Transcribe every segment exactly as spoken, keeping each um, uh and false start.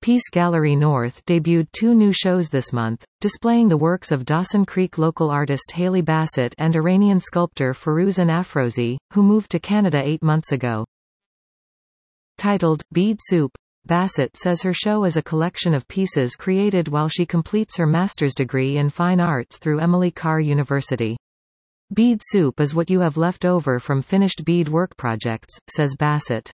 Peace Gallery North debuted two new shows this month, displaying the works of Dawson Creek local artist Haley Bassett and Iranian sculptor Firuzan Afrozi, who moved to Canada eight months ago. Titled, Bead Soup, Bassett says her show is a collection of pieces created while she completes her master's degree in fine arts through Emily Carr University. Bead soup is what you have left over from finished bead work projects, says Bassett.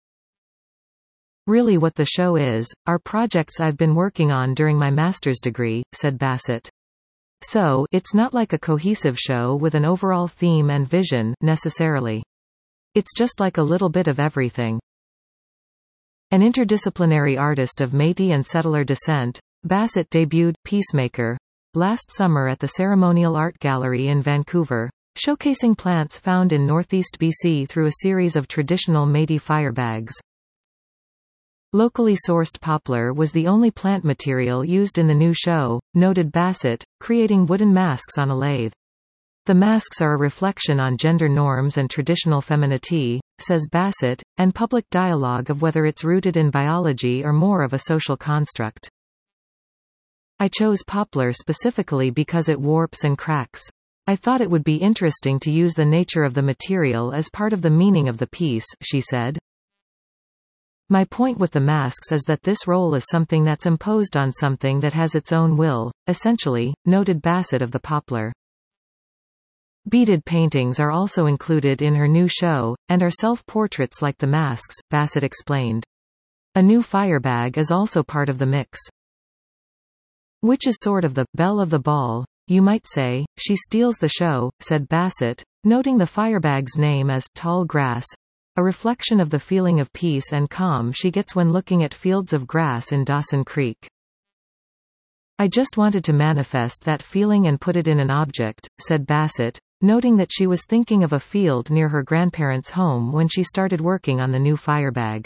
Really what the show is, are projects I've been working on during my master's degree, said Bassett. So, it's not like a cohesive show with an overall theme and vision, necessarily. It's just like a little bit of everything. An interdisciplinary artist of Métis and settler descent, Bassett debuted Peacemaker last summer at the Ceremonial Art Gallery in Vancouver, showcasing plants found in northeast B C through a series of traditional Métis firebags. Locally sourced poplar was the only plant material used in the new show, noted Bassett, creating wooden masks on a lathe. The masks are a reflection on gender norms and traditional femininity, says Bassett, and public dialogue of whether it's rooted in biology or more of a social construct. I chose poplar specifically because it warps and cracks. I thought it would be interesting to use the nature of the material as part of the meaning of the piece, she said. My point with the masks is that this role is something that's imposed on something that has its own will, essentially, noted Bassett of the poplar. Beaded paintings are also included in her new show, and are self-portraits like the masks, Bassett explained. A new firebag is also part of the mix. Which is sort of the belle of the ball, you might say. She steals the show, said Bassett, noting the firebag's name as Tall Grass, a reflection of the feeling of peace and calm she gets when looking at fields of grass in Dawson Creek. I just wanted to manifest that feeling and put it in an object, said Bassett, noting that she was thinking of a field near her grandparents' home when she started working on the new firebag.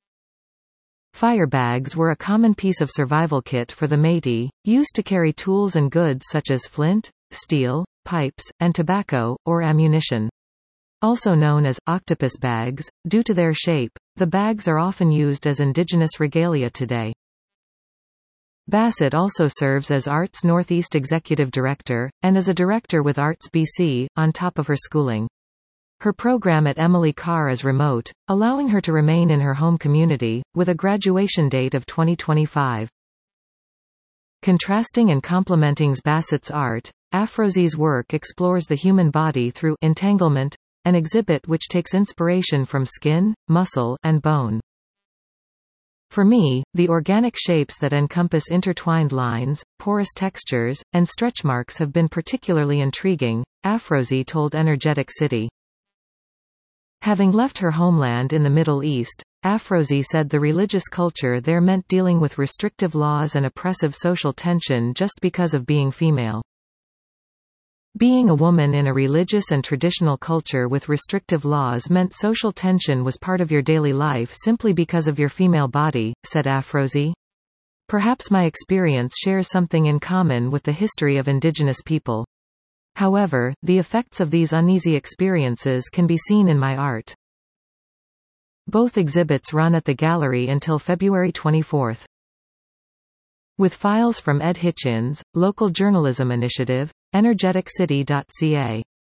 Firebags were a common piece of survival kit for the Métis, used to carry tools and goods such as flint, steel, pipes, and tobacco, or ammunition. Also known as octopus bags, due to their shape, the bags are often used as indigenous regalia today. Bassett also serves as Arts Northeast Executive Director, and as a director with Arts B C, on top of her schooling. Her program at Emily Carr is remote, allowing her to remain in her home community, with a graduation date of twenty twenty-five. Contrasting and complementing Bassett's art, Afrozi's work explores the human body through entanglement, an exhibit which takes inspiration from skin, muscle, and bone. For me, the organic shapes that encompass intertwined lines, porous textures, and stretch marks have been particularly intriguing, Afrozi told Energetic City. Having left her homeland in the Middle East, Afrozi said the religious culture there meant dealing with restrictive laws and oppressive social tension just because of being female. Being a woman in a religious and traditional culture with restrictive laws meant social tension was part of your daily life simply because of your female body, said Afrozi. Perhaps my experience shares something in common with the history of indigenous people. However, the effects of these uneasy experiences can be seen in my art. Both exhibits run at the gallery until February twenty-fourth. With files from Ed Hitchens, Local Journalism Initiative, energetic city dot c a.